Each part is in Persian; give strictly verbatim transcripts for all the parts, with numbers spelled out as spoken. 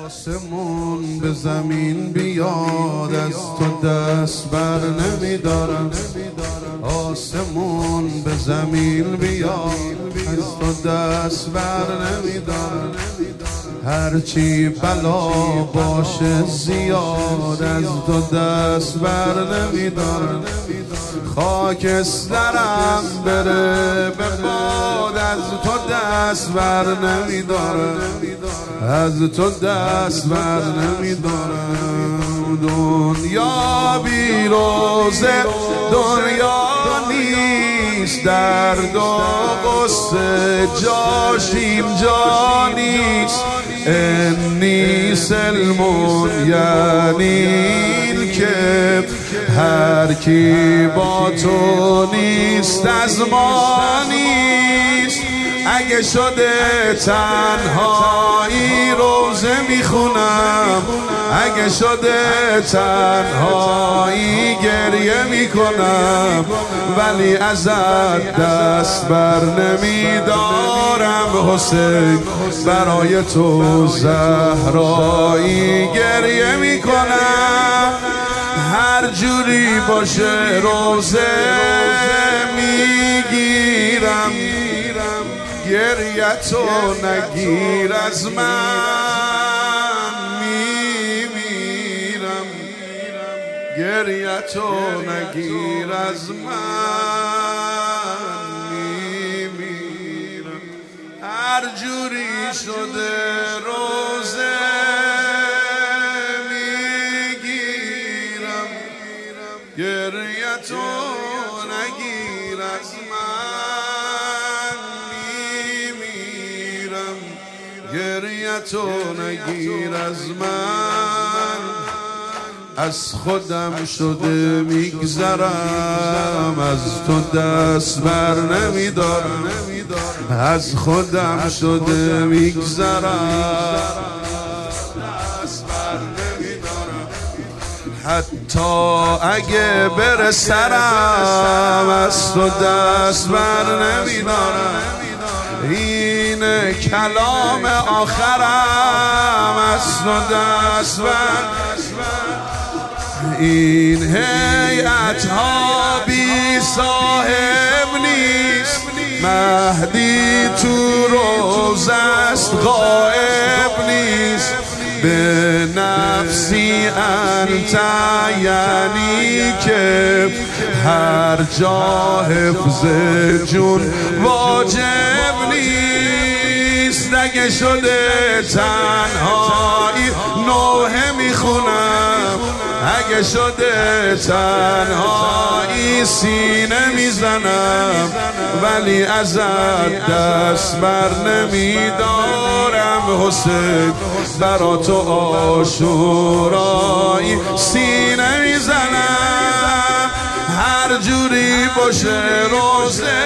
آسمون به زمین بیاد، از تو دست بر نمیدارم. آسمون به زمین بیاد، از تو دست بر نمیدارم. هرچی بلا باشه زیاد، از تو دست بر نمیدارم. خاکسترم بره به باد، از تو دست بر نمیدارم. از تو دست بر نمیدارم. دنیا بی روزه دنیا نیست، درد و غصه جاش اینجا نیست. انی سلمون یعنی این که هر کی با تو نیست از ما نیست. اگه شده تنهایی روزه میخونم، اگه شده تنهایی گریه میکنم، ولی ازت دست بر نمیدارم. حسین برای تو زهرایی گریه میکنم. هر جوری باشه روزه میگیرم. گریه تو نگیر از من میمیرم. گریه تو نگیر از من میمیرم. هر جوری شده روزه میگیرم. گریه تو نگیر از من میمیرم. گریه تو نگیر از من. از خودم شده میگذرم، از تو دست بر نمیدارم. از خودم شده میگذرم، حتی اگه بره سرم از تو دست بر نمیدارم. این کلام آخرم از تو دست بر. این هیئت ها بی صاحب نیست، مهدی تو روزه است غائب نیست. به نفسی انت یعنی که هر جا حفظ جون واجب نیست. اگه شده تنهایی نوحه میخونم، اگه شده تنهایی سینه میزنم، ولی ازت دست بر نمیدارم. حسین برا تو عاشورایی سینه میزنم. هر جوری باشه روزه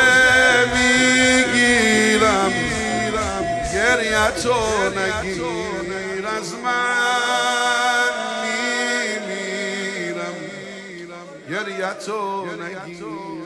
میگیرم. گریه تو نگیر از من میمیرم. گریه تو نگیر